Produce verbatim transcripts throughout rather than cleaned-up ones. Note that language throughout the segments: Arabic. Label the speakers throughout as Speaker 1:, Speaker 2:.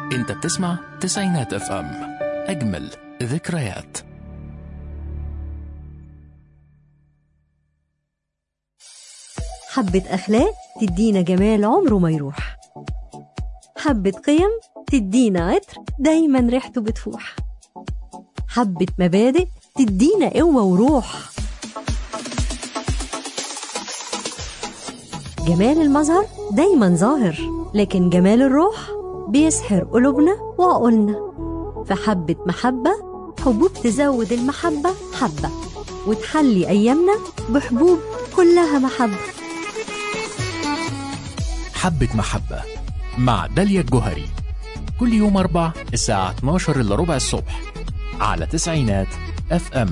Speaker 1: انت بتسمع تسعينات اف ام، اجمل ذكريات.
Speaker 2: حبة أخلاق تدينا جمال عمره ما يروح، حبة قيم تدينا عطر دايما ريحته بتفوح، حبة مبادئ تدينا قوة وروح. جمال المظهر دايما ظاهر، لكن جمال الروح بيسحر قلوبنا وعقولنا. فحبة محبة حبوب تزود المحبة حبة، وتحلي أيامنا بحبوب كلها محبة.
Speaker 1: حبة محبة مع داليا الجوهري، كل يوم أربع الساعة اتناشر إلا ربع الصبح على تسعينات اف ام.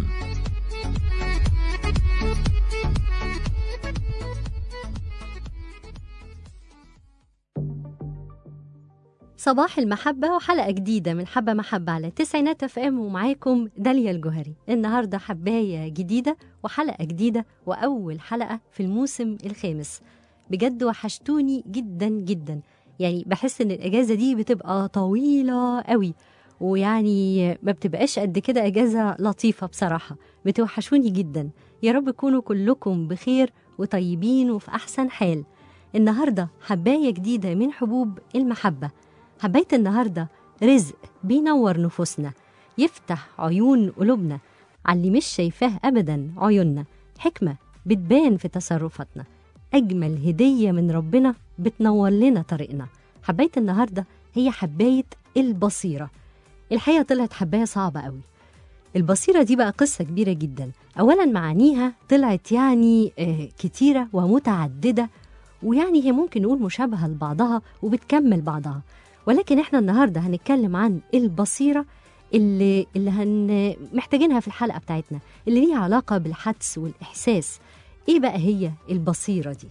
Speaker 2: صباح المحبة وحلقة جديدة من حبة محبة على تسعينات اف ام، ومعاكم داليا الجوهري. النهاردة حباية جديدة وحلقة جديدة، وأول حلقة في الموسم الخامس. بجد وحشتوني جدا جدا، يعني بحس ان الأجازة دي بتبقى طويلة قوي، ويعني ما بتبقاش قد كده أجازة لطيفة بصراحة. بتوحشوني جدا. يا رب تكونوا كلكم بخير وطيبين وفي أحسن حال. النهاردة حباية جديدة من حبوب المحبة. حباية النهاردة رزق بينور نفوسنا، يفتح عيون قلوبنا على اللي مش شايفاه أبدا عيوننا، حكمة بتبان في تصرفاتنا، أجمل هدية من ربنا بتنور لنا طريقنا. حباية النهاردة هي حباية البصيرة. الحقيقة طلعت حباية صعبة قوي. البصيرة دي بقى قصة كبيرة جدا. أولا معانيها طلعت يعني آه كتيرة ومتعددة، ويعني هي ممكن نقول مشابهة لبعضها وبتكمل بعضها، ولكن احنا النهاردة هنتكلم عن البصيرة اللي, اللي هن محتاجينها في الحلقة بتاعتنا، اللي ليها علاقة بالحدس والإحساس. ايه بقى هي البصيرة دي؟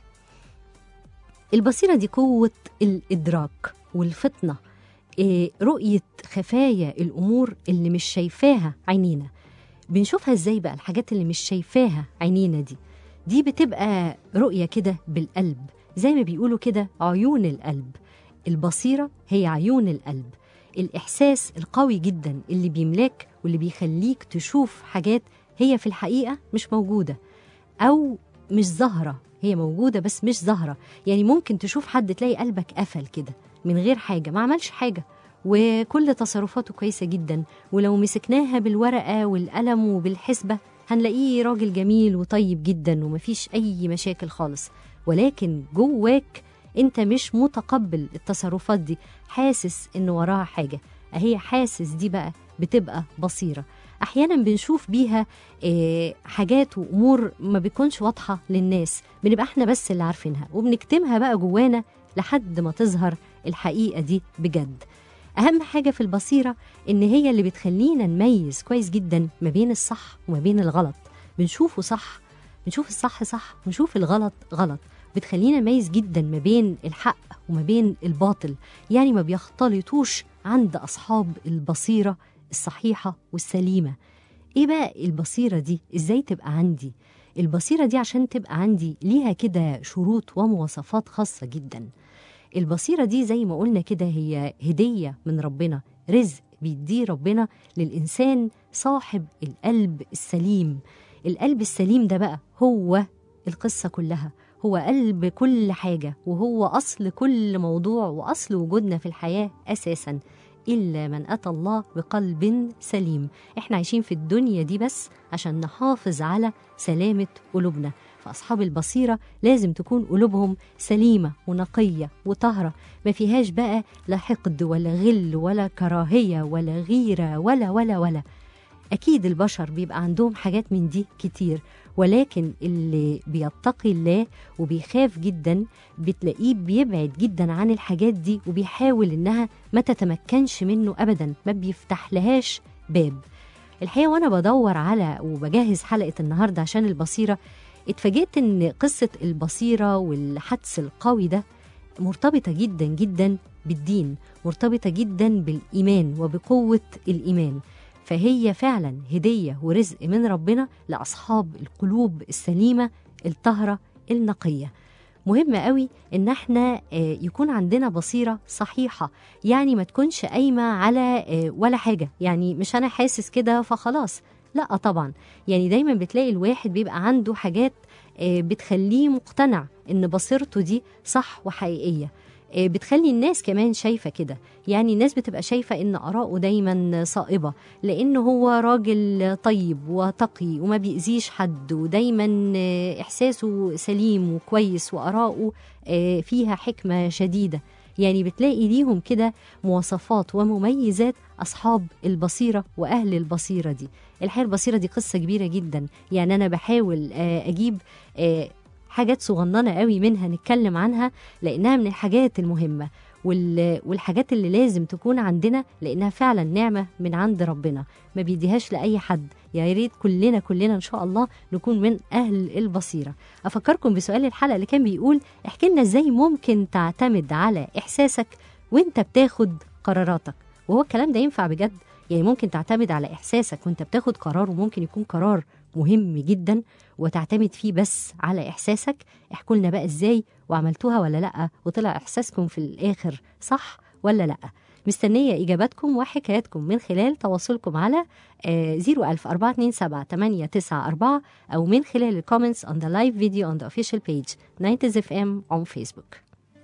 Speaker 2: البصيرة دي قوة الإدراك والفطنة، إيه رؤية خفايا الأمور اللي مش شايفاها عينينا. بنشوفها ازاي بقى الحاجات اللي مش شايفاها عينينا دي؟ دي بتبقى رؤية كده بالقلب، زي ما بيقولوا كده عيون القلب. البصيرة هي عيون القلب، الإحساس القوي جدا اللي بيملاك واللي بيخليك تشوف حاجات هي في الحقيقة مش موجودة أو مش ظاهرة. هي موجودة بس مش ظاهرة. يعني ممكن تشوف حد تلاقي قلبك قفل كده من غير حاجة، ما عملش حاجة وكل تصرفاته كويسة جدا، ولو مسكناها بالورقة والقلم وبالحسبة هنلاقيه راجل جميل وطيب جدا ومفيش أي مشاكل خالص، ولكن جواك انت مش متقبل التصرفات دي، حاسس ان وراها حاجة. اهي حاسس دي بقى بتبقى بصيرة. احيانا بنشوف بيها اه حاجات وامور ما بيكونش واضحة للناس، بنبقى احنا بس اللي عارفينها وبنكتمها بقى جوانا لحد ما تظهر الحقيقة دي بجد. اهم حاجة في البصيرة ان هي اللي بتخلينا نميز كويس جدا ما بين الصح وما بين الغلط. بنشوفه صح، بنشوف الصح صح، ونشوف الغلط غلط. بتخلينا نميز جدا ما بين الحق وما بين الباطل، يعني ما بيختلطوش عند أصحاب البصيرة الصحيحة والسليمة. إيه بقى البصيرة دي؟ إزاي تبقى عندي؟ البصيرة دي عشان تبقى عندي ليها كده شروط ومواصفات خاصة جدا. البصيرة دي زي ما قلنا كده هي هدية من ربنا، رزق بيديه ربنا للإنسان صاحب القلب السليم. القلب السليم ده بقى هو القصة كلها، هو قلب كل حاجة، وهو أصل كل موضوع وأصل وجودنا في الحياة أساساً. إلا من أتى الله بقلب سليم. إحنا عايشين في الدنيا دي بس عشان نحافظ على سلامة قلوبنا. فأصحاب البصيرة لازم تكون قلوبهم سليمة ونقية وطهرة، ما فيهاش بقى لا حقد ولا غل ولا كراهية ولا غيرة ولا ولا ولا. أكيد البشر بيبقى عندهم حاجات من دي كتير، ولكن اللي بيتقي الله وبيخاف جدا بتلاقيه بيبعد جدا عن الحاجات دي، وبيحاول إنها ما تتمكنش منه أبدا، ما بيفتح لهاش باب. الحقيقة وأنا بدور على وبجهز حلقة النهاردة عشان البصيرة، اتفاجئت إن قصة البصيرة والحدس القوي ده مرتبطة جدا جدا بالدين، مرتبطة جدا بالإيمان وبقوة الإيمان. فهي فعلا هدية ورزق من ربنا لأصحاب القلوب السليمة الطهرة النقية. مهم قوي ان احنا يكون عندنا بصيرة صحيحة، يعني ما تكونش قايمة على ولا حاجة، يعني مش انا حاسس كده فخلاص، لا طبعا. يعني دايما بتلاقي الواحد بيبقى عنده حاجات بتخليه مقتنع ان بصيرته دي صح وحقيقية، بتخلي الناس كمان شايفة كده. يعني الناس بتبقى شايفة إن آراءه دايما صائبة، لأنه هو راجل طيب وتقي وما بيأذيش حد، ودايما إحساسه سليم وكويس، وآراءه فيها حكمة شديدة. يعني بتلاقي ليهم كده مواصفات ومميزات أصحاب البصيرة وأهل البصيرة دي. الحقيقة البصيرة دي قصة كبيرة جدا، يعني أنا بحاول أجيب حاجات صغننة قوي منها نتكلم عنها، لأنها من الحاجات المهمة والحاجات اللي لازم تكون عندنا، لأنها فعلا نعمة من عند ربنا ما بيديهاش لأي حد. يا ريت كلنا كلنا إن شاء الله نكون من أهل البصيرة. أفكركم بسؤال الحلقة اللي كان بيقول احكي لنا إزاي ممكن تعتمد على إحساسك وإنت بتاخد قراراتك. وهو الكلام ده ينفع بجد؟ يعني ممكن تعتمد على إحساسك وإنت بتاخد قرار، وممكن يكون قرار مهم جدا وتعتمد فيه بس على إحساسك. احكوا لنا بقى إزاي وعملتوها ولا لأ، وطلع إحساسكم في الآخر صح ولا لأ. مستنية إجاباتكم وحكاياتكم من خلال تواصلكم على زيرو ألف أربعة اتنين سبعة تمانية تسعة أربعة، أو من خلال الكومنتس on the live video on the official page ناينتيز إف إم on Facebook.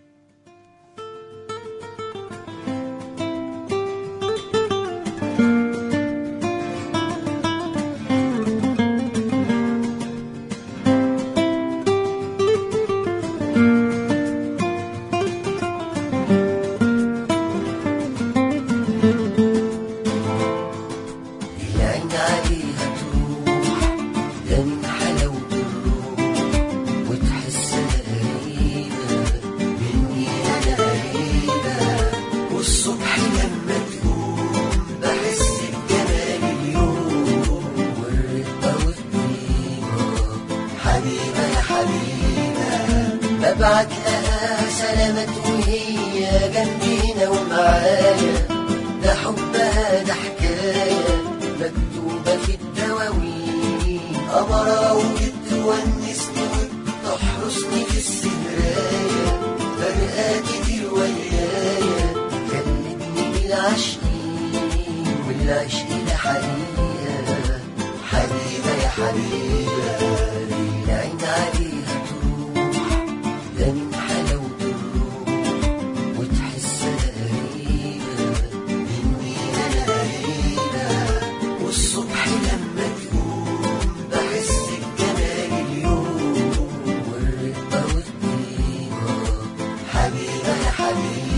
Speaker 3: ببعت لها سلامة وهي جنبينا ومعايا، ده حبها ده حكاية مكتوبة في الدواوين، قمرة وبتونسني وبتحرسني في السهراية، فرقة كتير ويايا كلمني بالعشقين، والعشق ده حقيقة حبيبة يا حبيبة، العين عليها ده من حلاوة الروح وتحسها قريبة مني أنا قريبة، والصبح لما تقوم بحس بجمال اليوم والرقة والطيبة، حبيبة يا حبيبة.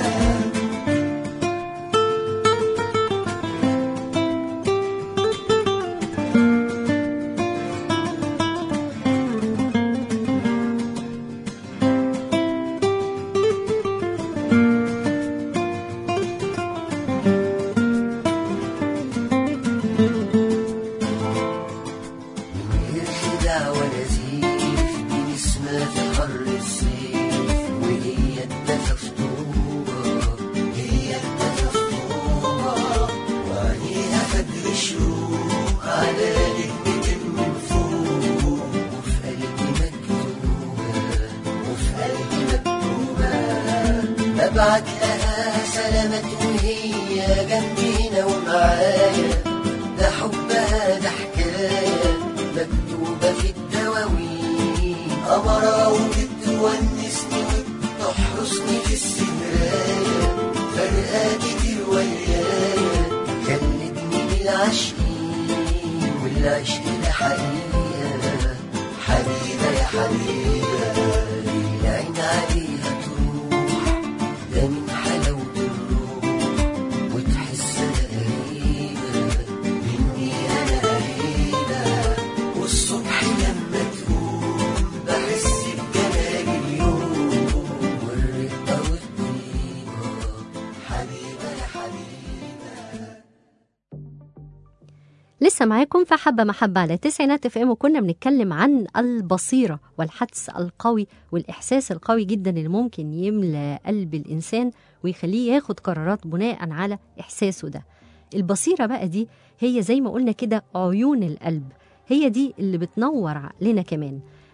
Speaker 3: ببعت لها سلامة وهي جنبينا ومعايا، ده حبها ده حكاية مكتوبة في الدواوين، قمرة وبتونسني وبتحرسني في السهراية، فرقة كتير ويايا كلمني بالعشقين، والعشق ده حقيقة حبيبة يا حبيبة، العين عليها ده من حلاوة الروح وتحسها قريبة مني أنا قريبة، والصبح لما تقوم بحس بجمال اليوم والرقة والطيبة، حبيبة يا حبيبة.
Speaker 2: لسه معاكم في حبة محبة على تسعينات اف ام، وكنا بنتكلم عن البصيرة والحدس القوي والإحساس القوي جدا اللي ممكن يملى قلب الإنسان ويخليه ياخد قرارات بناء على إحساسه ده. البصيرة بقى دي هي زي ما قلنا كده عيون القلب، هي دي اللي بتنور عقلنا كمان.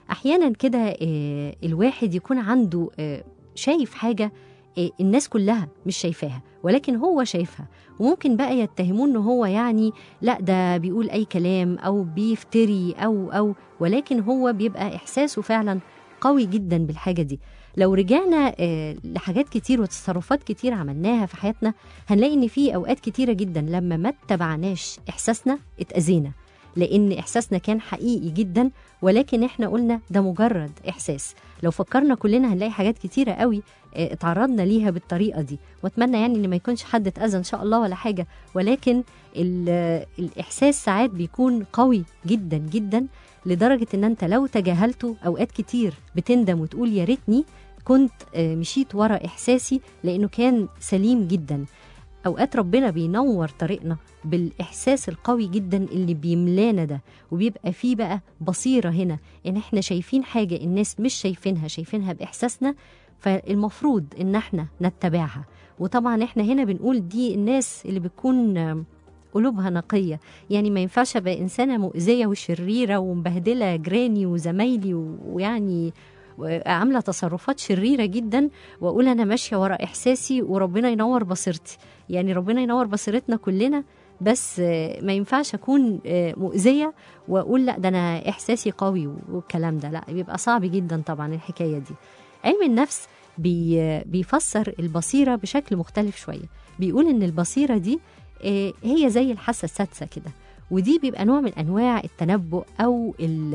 Speaker 2: أحيانا كده الواحد يكون عنده شايف حاجة الناس كلها مش شايفاها ولكن هو شايفها، وممكن بقى يتهمون انه هو يعني لا ده بيقول اي كلام او بيفتري او او ولكن هو بيبقى احساسه فعلا قوي جدا بالحاجة دي. لو رجعنا لحاجات كتير وتصرفات كتير عملناها في حياتنا هنلاقي ان في اوقات كتيرة جدا لما ما اتبعناش احساسنا اتأذينا، لان احساسنا كان حقيقي جدا ولكن احنا قلنا ده مجرد احساس. لو فكرنا كلنا هنلاقي حاجات كتيرة قوي اتعرضنا ليها بالطريقة دي، واتمنى يعني ان ما يكونش حد اتأذى ان شاء الله ولا حاجة، ولكن الاحساس ساعات بيكون قوي جدا جدا لدرجة ان انت لو تجاهلته اوقات كتير بتندم وتقول يا ريتني كنت مشيت ورا احساسي لانه كان سليم جدا. اوقات ربنا بينور طريقنا بالاحساس القوي جدا اللي بيملانا ده، وبيبقى فيه بقى بصيرة هنا ان احنا شايفين حاجة الناس مش شايفينها، شايفينها باحساسنا، فالمفروض ان احنا نتبعها. وطبعا احنا هنا بنقول دي الناس اللي بتكون قلوبها نقية، يعني ما ينفعش ابقى انسانة مؤذية وشريرة ومبهدلة جيراني وزمايلي ويعني عاملة تصرفات شريرة جدا واقول انا ماشية ورا احساسي وربنا ينور بصيرتي. يعني ربنا ينور بصيرتنا كلنا، بس ما ينفعش اكون مؤذية واقول لا ده انا احساسي قوي والكلام ده، لا بيبقى صعب جدا طبعا الحكاية دي. علم النفس بي بيفسر البصيرة بشكل مختلف شوية، بيقول ان البصيرة دي هي زي الحاسة السادسة كده، ودي بيبقى نوع من انواع التنبؤ او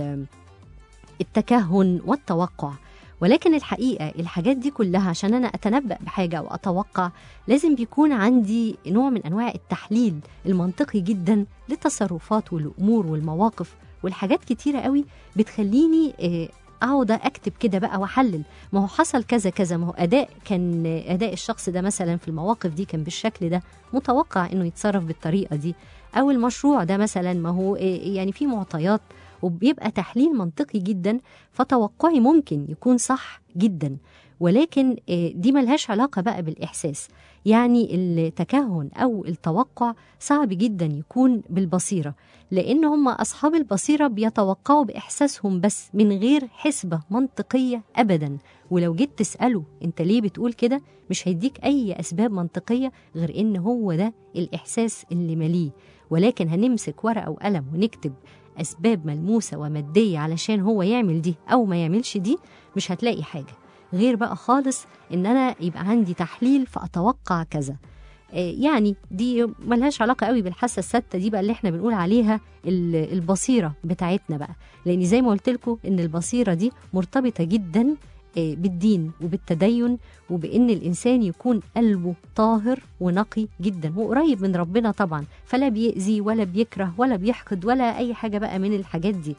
Speaker 2: التكهن والتوقع. ولكن الحقيقة الحاجات دي كلها عشان أنا أتنبأ بحاجة أو أتوقع لازم بيكون عندي نوع من أنواع التحليل المنطقي جدا للتصرفات والأمور والمواقف والحاجات كتيرة قوي بتخليني أقعد أكتب كده بقى وأحلل، ما هو حصل كذا كذا، ما هو أداء كان أداء الشخص ده مثلا في المواقف دي كان بالشكل ده، متوقع إنه يتصرف بالطريقة دي، أو المشروع ده مثلا ما هو يعني في معطيات، وبيبقى تحليل منطقي جدا، فتوقعي ممكن يكون صح جدا. ولكن دي ملهاش علاقة بقى بالإحساس، يعني التكهن أو التوقع صعب جدا يكون بالبصيرة، لأن هم أصحاب البصيرة بيتوقعوا بإحساسهم بس من غير حسبة منطقية أبدا. ولو جيت تسأله أنت ليه بتقول كده مش هيديك أي أسباب منطقية غير إن هو ده الإحساس اللي مليه. ولكن هنمسك ورقة وقلم ونكتب أسباب ملموسة ومادية علشان هو يعمل دي أو ما يعملش دي، مش هتلاقي حاجة غير بقى خالص إن أنا يبقى عندي تحليل فأتوقع كذا. يعني دي ملهاش علاقة قوي بالحاسة السادسة دي بقى اللي احنا بنقول عليها البصيرة بتاعتنا بقى، لأن زي ما قلت لكم إن البصيرة دي مرتبطة جدا بالدين وبالتدين وبإن الإنسان يكون قلبه طاهر ونقي جدا وقريب من ربنا طبعا، فلا بيأذي ولا بيكره ولا بيحقد ولا أي حاجة بقى من الحاجات دي.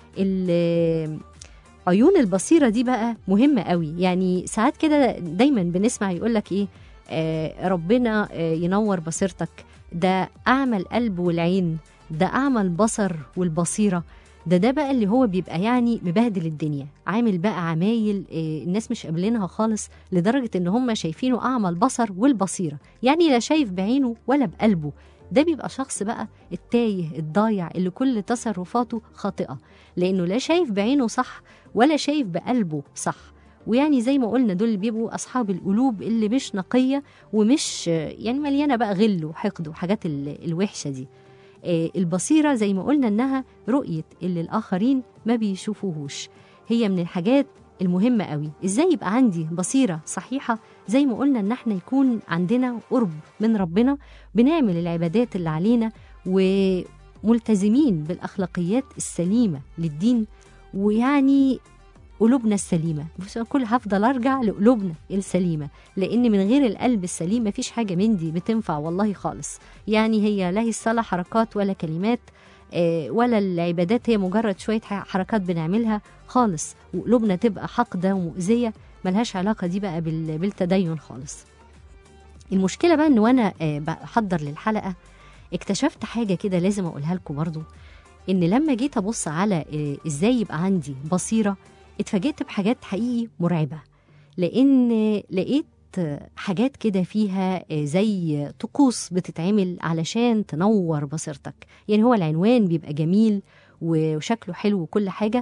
Speaker 2: عيون البصيرة دي بقى مهمة قوي، يعني ساعات كده دايما بنسمع يقولك إيه آه ربنا آه ينور بصيرتك، ده أعمى القلب والعين، ده أعمى البصر والبصيرة، ده ده بقى اللي هو بيبقى يعني مبهدل الدنيا، عامل بقى عمايل إيه الناس مش قابلينها خالص، لدرجة ان هم شايفينه أعمى البصر والبصيرة، يعني لا شايف بعينه ولا بقلبه. ده بيبقى شخص بقى التايه الضايع اللي كل تصرفاته خاطئة، لأنه لا شايف بعينه صح ولا شايف بقلبه صح. ويعني زي ما قلنا دول بيبقوا أصحاب القلوب اللي مش نقية ومش يعني مليانة بقى غل وحقد وحاجات الوحشة دي. البصيرة زي ما قلنا إنها رؤية اللي الآخرين ما بيشوفوهوش، هي من الحاجات المهمة قوي. إزاي يبقى عندي بصيرة صحيحة؟ زي ما قلنا إن احنا يكون عندنا قرب من ربنا، بنعمل العبادات اللي علينا وملتزمين بالأخلاقيات السليمة للدين، ويعني قلوبنا السليمة. بس كل هفضل أرجع لقلوبنا السليمة، لأن من غير القلب السليم مفيش حاجة من دي بتنفع والله خالص. يعني هي لا هي الصلاة حركات ولا كلمات آه ولا العبادات هي مجرد شوية حركات بنعملها خالص، وقلوبنا تبقى حقدة ومؤذية، ملهاش علاقة دي بقى بالتدين خالص. المشكلة بقى أن وأنا آه بحضر للحلقة اكتشفت حاجة كده لازم أقولها لكم برضو، إن لما جيت أبص على آه إزاي يبقى عندي بصيرة اتفاجئت بحاجات حقيقي مرعبة، لأن لقيت حاجات كده فيها زي طقوس بتتعمل علشان تنور بصيرتك. يعني هو العنوان بيبقى جميل وشكله حلو وكل حاجة،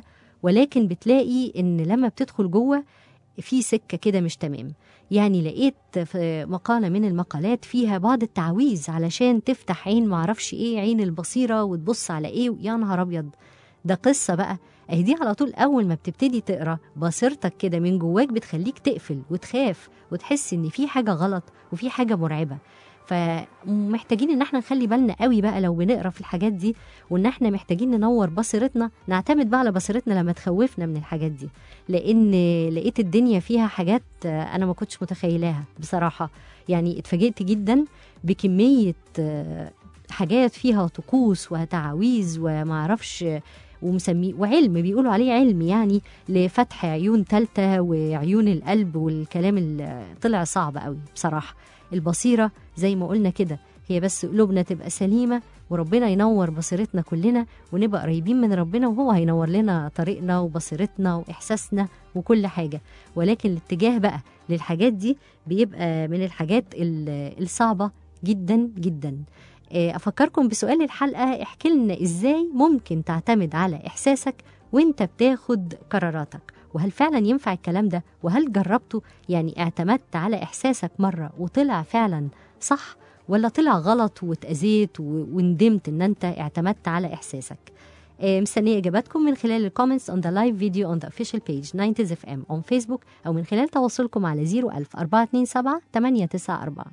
Speaker 2: ولكن بتلاقي إن لما بتدخل جوه في سكة كده مش تمام. يعني لقيت في مقالة من المقالات فيها بعض التعويذ علشان تفتح عين معرفش إيه، عين البصيرة، وتبص على إيه، يا نهار أبيض، ده قصة بقى. أهي دي على طول أول ما بتبتدي تقرأ بصيرتك كده من جواك بتخليك تقفل وتخاف وتحس إن في حاجة غلط وفي حاجة مرعبة. فمحتاجين ان احنا نخلي بالنا قوي بقى لو بنقرا في الحاجات دي، وان احنا محتاجين ننور بصيرتنا، نعتمد بقى على بصيرتنا لما تخوفنا من الحاجات دي، لان لقيت الدنيا فيها حاجات انا ما كنتش متخيلاها بصراحه. يعني اتفاجئت جدا بكميه حاجات فيها طقوس وتعاويذ وما اعرفش ومسميه وعلم، بيقولوا عليه علم يعني، لفتح عيون ثالثه وعيون القلب والكلام اللي طلع صعب قوي بصراحه. البصيرة زي ما قلنا كده هي بس قلوبنا تبقى سليمة وربنا ينور بصيرتنا كلنا ونبقى قريبين من ربنا، وهو هينور لنا طريقنا وبصيرتنا وإحساسنا وكل حاجة. ولكن الاتجاه بقى للحاجات دي بيبقى من الحاجات الصعبة جدا جدا. أفكركم بسؤال الحلقة، احكي لنا إزاي ممكن تعتمد على إحساسك وإنت بتاخد قراراتك، وهل فعلا ينفع الكلام ده، وهل جربته؟ يعني اعتمدت على إحساسك مرة وطلع فعلا صح، ولا طلع غلط واتأذيت وندمت ان انت اعتمدت على إحساسك؟ مستنية إجاباتكم من خلال الكومنتس on the live video on the official page تسعينات اف ام on Facebook، أو من خلال تواصلكم على صفر ألف أربعة اتنين سبعة تمانية تسعة أربعة.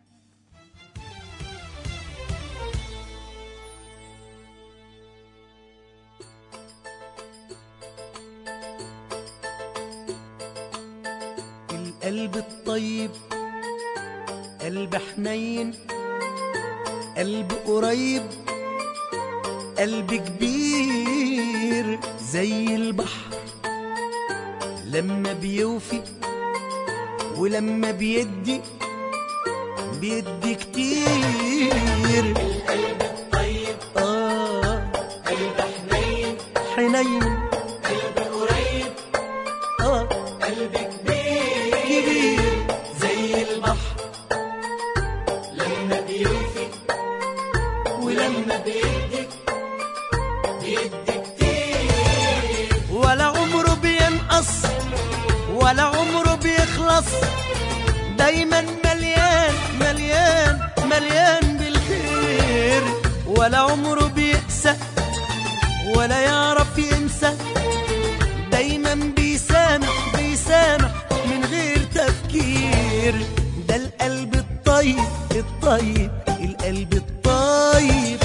Speaker 4: القلب الطيب، قلب حنين، قلب قريب، قلب كبير زي البحر، لما بيوفي ولما بيدي بيدي كتير. القلب الطيب آه قلب حنين حنين، قلب قريب آه قلب كبير كبير زي البحر، لما بيوفي ولما بيدي بيدي كتير، ولا عمره بينقص ولا عمره بيخلص، دايما مليان مليان مليان بالخير، ولا عمره بيقسى ولا يعرف ينسى، دايما بيسامح بيسامح من غير تفكير. ده القلب الطيب الطيب القلب الطيب.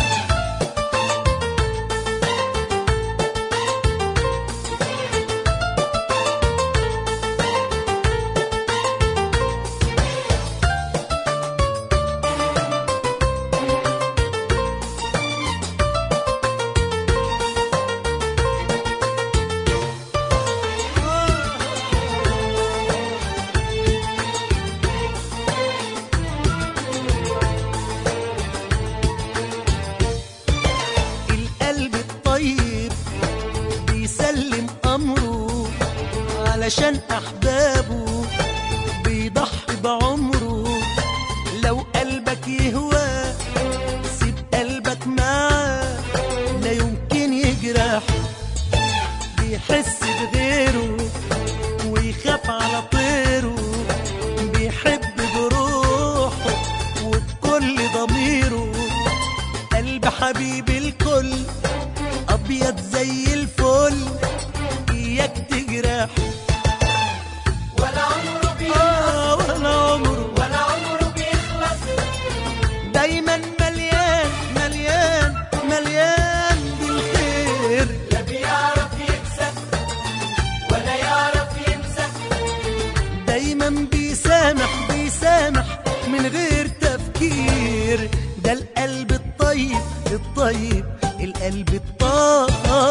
Speaker 4: علشان أحبابه بيضحي بعمره، لو قلبك يهوى سيب قلبك معاه، لا يمكن يجرح، بيحس بغيره ويخاف على طيره، بيحب بروحه وبكل ضميره، قلب حبيب الكل أبيض زي الفل، إياك تجرح ولا عمره بيخلص ولا عمره ولا عمره بيخلص، دايما مليان مليان مليان بالخير، لا بيعرف يكسب ولا يعرف ينسى، دايما بيسامح بيسامح من غير تفكير. ده القلب الطيب الطيب القلب الطيب.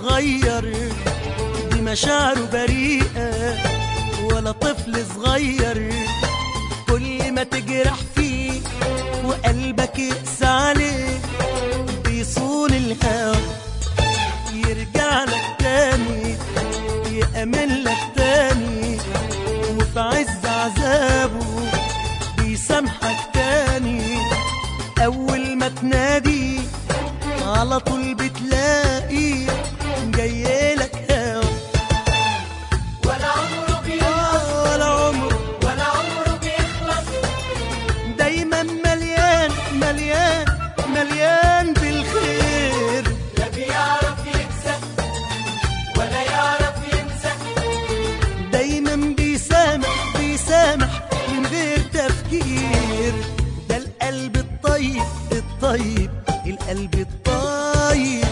Speaker 4: صغير دي مشاعره بريئة، ولا طفل صغير كل ما تجرح فيه وقلبك يقسى عليه بيصون الهوى يرجع لك تاني يأمن لك تاني، وفي عز عذابه بيسامحك تاني. أول ما تنادي على طول بتلاقي جايلك هوا،
Speaker 3: ولا عمره بيخلص
Speaker 4: ولا عمره
Speaker 3: ولا عمره بيخلص،
Speaker 4: دايما مليان مليان مليان بالخير.
Speaker 3: لا بيعرف يكسب ولا يعرف ينسى،
Speaker 4: دايما بيسامح بيسامح من غير تفكير. ده القلب الطيب الطيب القلب الطيب.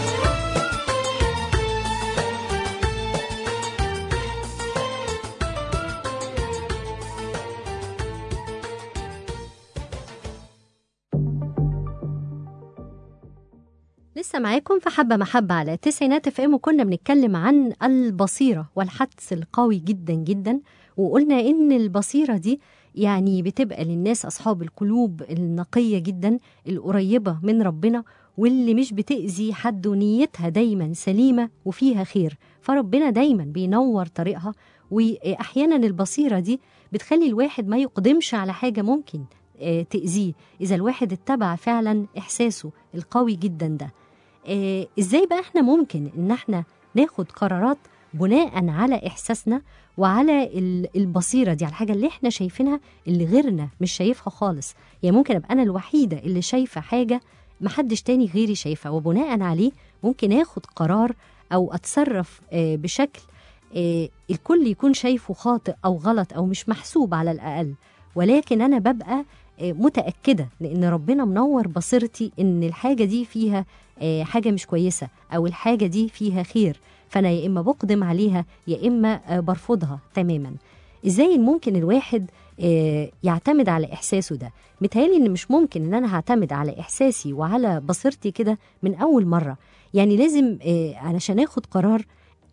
Speaker 2: لسه معاكم في حبة محبة على تسعينات اف ام، وكنا بنتكلم عن البصيرة والحدس القوي جدا جدا، وقلنا ان البصيرة دي يعني بتبقى للناس أصحاب القلوب النقية جدا القريبة من ربنا، واللي مش بتأذي حد ونيتها دايما سليمة وفيها خير، فربنا دايما بينور طريقها. وأحيانا البصيرة دي بتخلي الواحد ما يقدمش على حاجة ممكن تأذيه إذا الواحد اتبع فعلا إحساسه القوي جدا ده. آه، ازاي بقى احنا ممكن ان احنا ناخد قرارات بناء على احساسنا وعلى البصيرة دي، على الحاجة اللي احنا شايفينها اللي غيرنا مش شايفها خالص. يعني ممكن ابقى انا الوحيدة اللي شايفة حاجة محدش تاني غيري شايفها، وبناء عليه ممكن اخد قرار او اتصرف آه بشكل آه الكل يكون شايفه خاطئ او غلط او مش محسوب على الاقل، ولكن انا ببقى متأكدة لأن ربنا منور بصيرتي إن الحاجة دي فيها حاجة مش كويسة أو الحاجة دي فيها خير، فأنا يا إما بقدم عليها يا إما برفضها تماما. إزاي ممكن الواحد يعتمد على إحساسه ده؟ متهيألي إن مش ممكن إن أنا هعتمد على إحساسي وعلى بصيرتي كده من أول مرة. يعني لازم علشان آخد قرار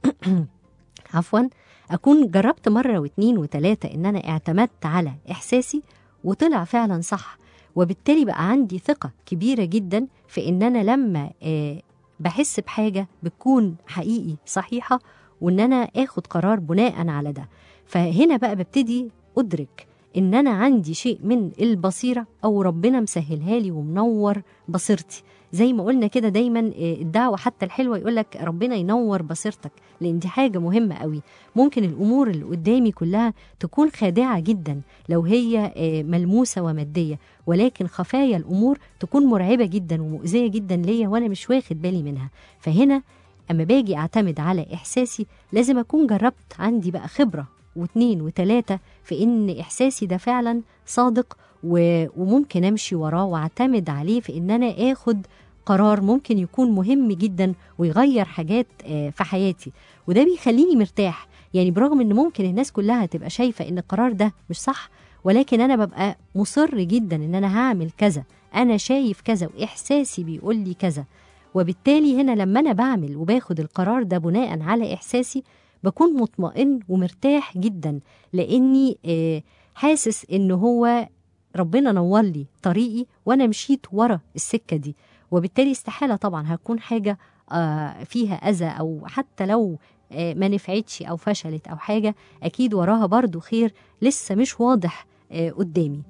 Speaker 2: عفوا أكون جربت مرة واثنين وثلاثة إن أنا اعتمدت على إحساسي وطلع فعلا صح، وبالتالي بقى عندي ثقة كبيرة جدا في إن أنا لما آه بحس بحاجة بتكون حقيقي صحيحة، وإن أنا آخد قرار بناء على ده. فهنا بقى ببتدي أدرك إن أنا عندي شيء من البصيرة أو ربنا مسهلها لي ومنور بصيرتي. زي ما قلنا كده دايما الدعوة حتى الحلوة يقولك ربنا ينور بصيرتك، لأن دي حاجة مهمة قوي. ممكن الأمور اللي قدامي كلها تكون خادعة جدا لو هي ملموسة ومادية، ولكن خفايا الأمور تكون مرعبة جدا ومؤذية جدا ليا وأنا مش واخد بالي منها. فهنا أما باجي أعتمد على إحساسي لازم أكون جربت، عندي بقى خبرة واثنين وثلاثة في إن إحساسي ده فعلا صادق وممكن أمشي وراه واعتمد عليه في إن أنا آخد قرار ممكن يكون مهم جدا ويغير حاجات في حياتي، وده بيخليني مرتاح. يعني برغم إن ممكن الناس كلها تبقى شايفة إن القرار ده مش صح، ولكن أنا ببقى مصر جدا إن أنا هعمل كذا، أنا شايف كذا وإحساسي بيقول لي كذا. وبالتالي هنا لما أنا بعمل وباخد القرار ده بناء على إحساسي بكون مطمئن ومرتاح جدا، لأني حاسس إنه هو ربنا نور لي طريقي وأنا مشيت ورا السكة دي. وبالتالي استحالة طبعا هتكون حاجة فيها أذى، أو حتى لو ما نفعتش أو فشلت أو حاجة أكيد وراها برضو خير لسه مش واضح قدامي.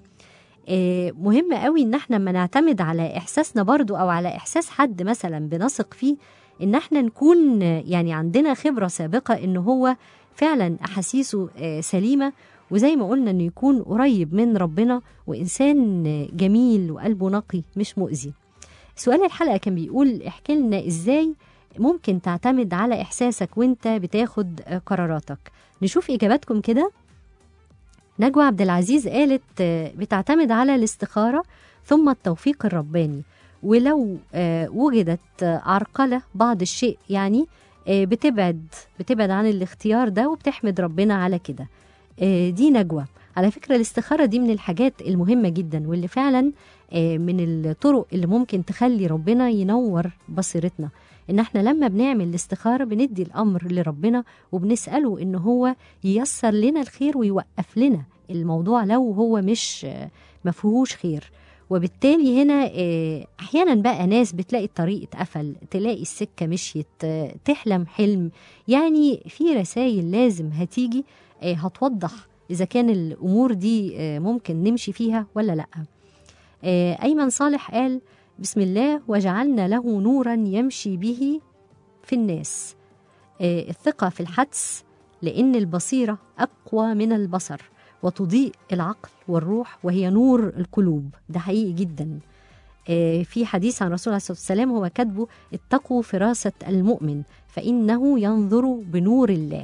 Speaker 2: مهم قوي إن احنا ما نعتمد على إحساسنا برضو أو على إحساس حد مثلا بنثق فيه، إن احنا نكون يعني عندنا خبرة سابقة إن هو فعلا أحاسيسه سليمة، وزي ما قلنا إنه يكون قريب من ربنا وإنسان جميل وقلبه نقي مش مؤذي. سؤال الحلقة كان بيقول احكي لنا إزاي ممكن تعتمد على إحساسك وإنت بتاخد قراراتك. نشوف إجاباتكم كده. نجوى عبد العزيز قالت بتعتمد على الاستخارة ثم التوفيق الرباني، ولو وجدت عرقلة بعض الشيء يعني بتبعد بتبعد عن الاختيار ده وبتحمد ربنا على كده. دي نجوى. على فكرة الاستخارة دي من الحاجات المهمة جدا، واللي فعلا من الطرق اللي ممكن تخلي ربنا ينور بصيرتنا. إن احنا لما بنعمل الاستخارة بندي الأمر لربنا وبنسأله إن هو ييسر لنا الخير ويوقف لنا الموضوع لو هو مش مفهوش خير. وبالتالي هنا أحيانا بقى ناس بتلاقي الطريق اتقفل، تلاقي السكة مشيت، تحلم حلم، يعني في رسائل لازم هتيجي هتوضح إذا كان الأمور دي ممكن نمشي فيها ولا لأ. أيمن صالح قال بسم الله وجعلنا له نورا يمشي به في الناس. الثقة في الحدس لأن البصيرة أقوى من البصر وتضيء العقل والروح وهي نور القلوب. ده حقيقي جدا. في حديث عن رسول الله صلى الله عليه وسلم هو كاتبه اتقوا فراسة المؤمن فإنه ينظر بنور الله.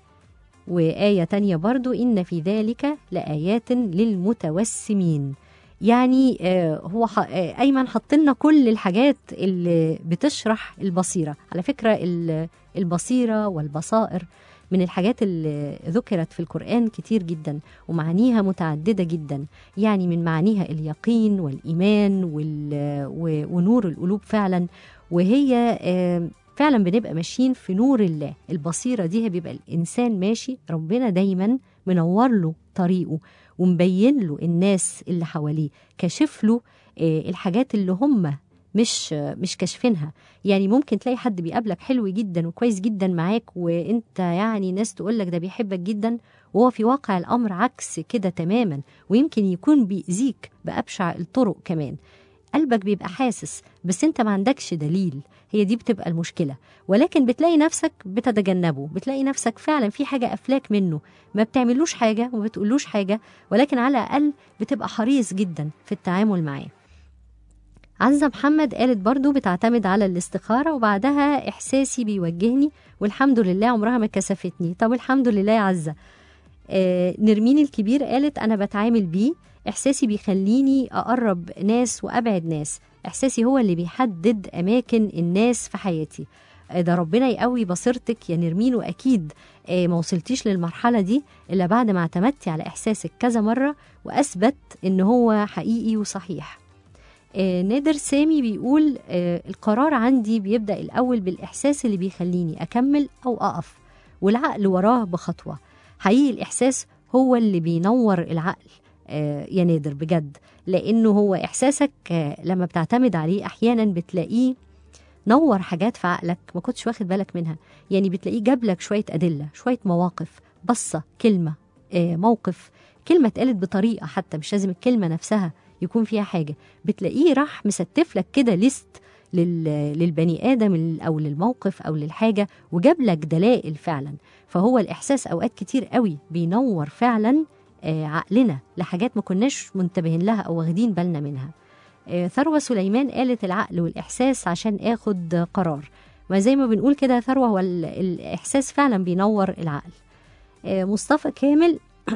Speaker 2: وآية تانية برضو إن في ذلك لآيات للمتوسمين. يعني هو أيمن حط لنا كل الحاجات اللي بتشرح البصيرة. على فكرة البصيرة والبصائر من الحاجات اللي ذكرت في القرآن كتير جدا ومعانيها متعددة جدا. يعني من معانيها اليقين والإيمان ونور القلوب فعلا، وهي فعلا بنبقى ماشيين في نور الله. البصيرة دي بيبقى الإنسان ماشي ربنا دايما منور له طريقه ومبين له الناس اللي حواليه، كشف له الحاجات اللي هم مش مش كاشفينها. يعني ممكن تلاقي حد بيقابلك حلو جدا وكويس جدا معاك وانت يعني ناس تقولك ده بيحبك جدا، وهو في واقع الأمر عكس كده تماما، ويمكن يكون بيأذيك بأبشع الطرق كمان. قلبك بيبقى حاسس بس انت ما عندكش دليل، هي دي بتبقى المشكلة. ولكن بتلاقي نفسك بتتجنبه، بتلاقي نفسك فعلا في حاجة أفلاك منه، ما بتعملوش حاجة وما بتقولوش حاجة، ولكن على الأقل بتبقى حريص جدا في التعامل معاه. عزة محمد قالت برضو بتعتمد على الاستخارة وبعدها إحساسي بيوجهني والحمد لله عمرها ما كسفتني. طب الحمد لله يا عزة. آه نرمين الكبير قالت أنا بتعامل بيه، إحساسي بيخليني أقرب ناس وأبعد ناس، إحساسي هو اللي بيحدد أماكن الناس في حياتي. آه ده ربنا يقوي بصيرتك يا نرمين، وأكيد آه ما وصلتيش للمرحلة دي إلا بعد ما اعتمدتي على إحساسك كذا مرة وأثبت إن هو حقيقي وصحيح. آه نادر سامي بيقول آه القرار عندي بيبدأ الأول بالإحساس اللي بيخليني أكمل أو أقف، والعقل وراه بخطوة. حقيقي الإحساس هو اللي بينور العقل آه يا نادر بجد، لأنه هو إحساسك آه لما بتعتمد عليه أحيانا بتلاقيه نور حاجات في عقلك ما كنتش واخد بالك منها. يعني بتلاقيه جاب لك شوية أدلة، شوية مواقف، بصة، كلمة، آه موقف، كلمة اتقالت بطريقة حتى مش لازم الكلمة نفسها يكون فيها حاجة، بتلاقيه راح مستف لك كده ليست للبني آدم أو للموقف أو للحاجة وجاب لك دلائل فعلا. فهو الإحساس أوقات كتير قوي بينور فعلا آه عقلنا لحاجات ما كناش منتبهين لها أو واخدين بالنا منها. آه ثروة سليمان قالت العقل والإحساس عشان آخد قرار. ما زي ما بنقول كده ثروة، هو الإحساس فعلا بينور العقل. آه مصطفى كامل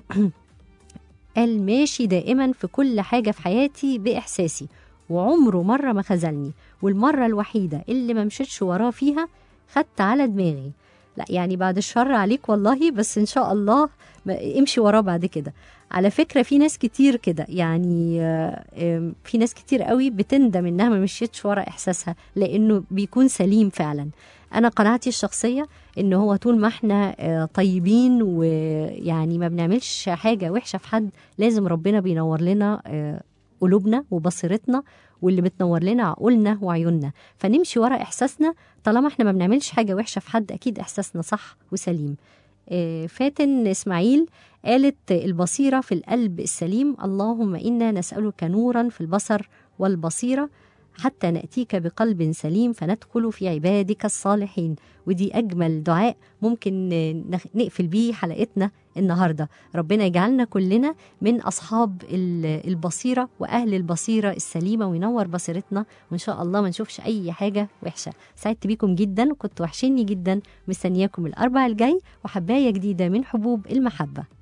Speaker 2: قال ماشي دائما في كل حاجة في حياتي بإحساسي وعمره مرة ما خذلني، والمرة الوحيدة اللي ما مشيتش وراه فيها خدت على دماغي. لا يعني بعد الشر عليك والله، بس إن شاء الله امشي وراه بعد كده. على فكرة في ناس كتير كده، يعني في ناس كتير قوي بتندم إنها ما مشيتش ورا إحساسها لأنه بيكون سليم فعلا. أنا قناعتي الشخصية إن هو طول ما إحنا طيبين ويعني ما بنعملش حاجة وحشة في حد، لازم ربنا بينور لنا قلوبنا وبصيرتنا، واللي بتنور لنا عقولنا وعيوننا، فنمشي ورا إحساسنا. طالما إحنا ما بنعملش حاجة وحشة في حد أكيد إحساسنا صح وسليم. فاتن إسماعيل قالت البصيرة في القلب السليم، اللهم إنا نسألك نورا في البصر والبصيرة حتى نأتيك بقلب سليم فندخل في عبادك الصالحين. ودي أجمل دعاء ممكن نقفل بيه حلقتنا النهاردة. ربنا يجعلنا كلنا من أصحاب البصيرة وأهل البصيرة السليمة وينور بصيرتنا، وإن شاء الله ما نشوفش أي حاجة وحشة. سعدت بيكم جدا وكنت وحشيني جدا، مستنياكم الأربع الجاي وحباية جديدة من حبوب المحبة.